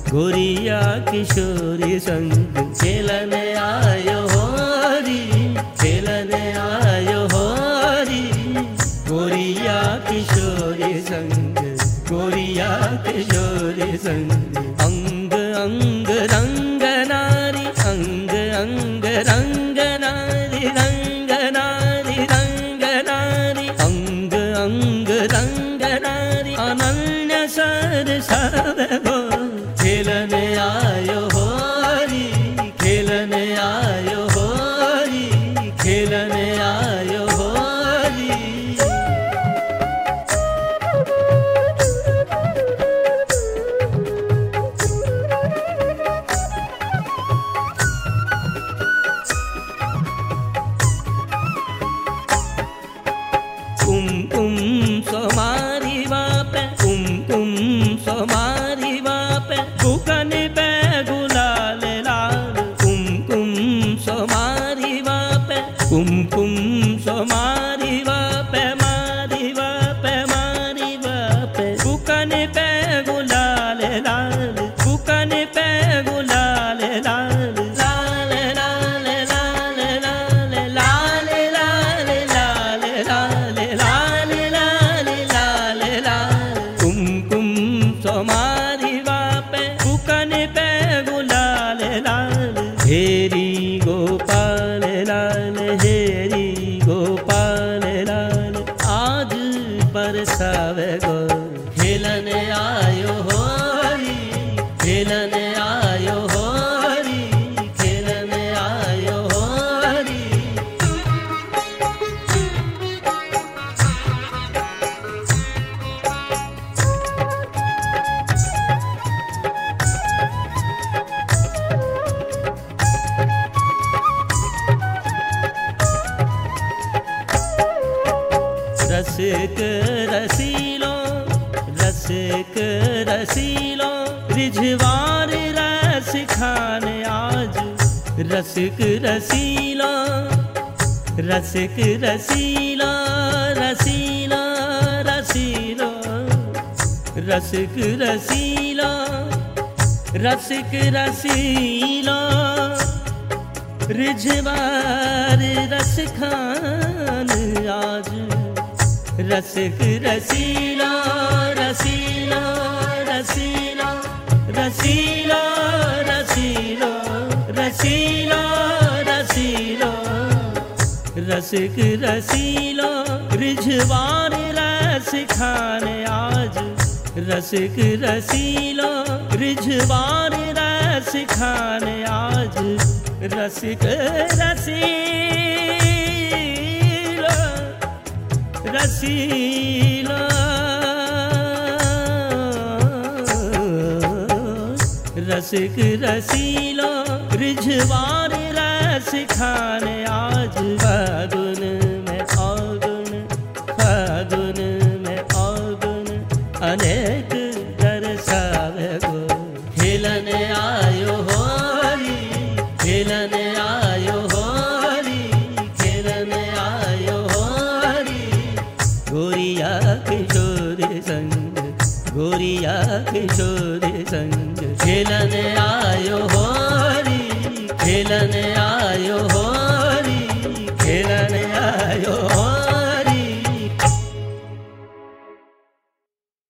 गोरिया किशोरी संग खेलने आयो होरी, खेलने आयो होरी। गोरिया किशोरी संग, गोरिया किशोरी संग। अंग अंग रंग नारी, अंग अंग रंग नारी, रंग नारी रंग नारी। अंग अंग रंग नारी अनन्य सर सब खेलने आयो होरी, खेलने आयो होरी, खेलने आयो होरी। कुमकुम सोमारी बापे, कुमकुम सोमारी बापे, बुकन पे गुलाल लाल। कुमकुम सोमारी बापे, कुमकुम सोमारी बापे, मारी बापे, मारी बापे। बुकन पे गुलाल लाल, बुकन पे गुलाल लाल। लाल लाल लाल लाल लाल लाल लाल लाल लाल लाल लाल लाल। कुमकुम सोमारी बापे, बुकन पे गुलाल लाल। हेरी गोपाल लाल, हेरी गोपाल लाल। आज बरसावे गो खेलने आयो होरी, खेलने आयो होरी, खेलने आयो होरी। रसिक रसीलो, रसिक रसीलो। रिझवार रस खाने आज, रसिक रसीलो, रसिक रसीलो, रसीलो रसीलो। रसिक रसीलो, रसिक रसीलो। रिझवार रस खान आज, रसिक रसीलो, रसीलो रसीलो, रसीलो रसीलो, रसीलो रसीलो। रसिक रसीलो, रिझवार रस खाने आज, रसिक रसीलो। रिझवार रस खाने आज, रसिक रसीलो, रसीलो। रसिक रसीलो, रिझवार रस खाने आज। फागुन में फागुन, फागुन में फागुन। अनेक दरसावे गो खेलने आयो होरी, खेलने आयो होरी, खेलने आयो होरी। गोरिया किशोरी संग, गोरिया किशोरी संग। खेलने आयो होरी, खेलने आयो होरी।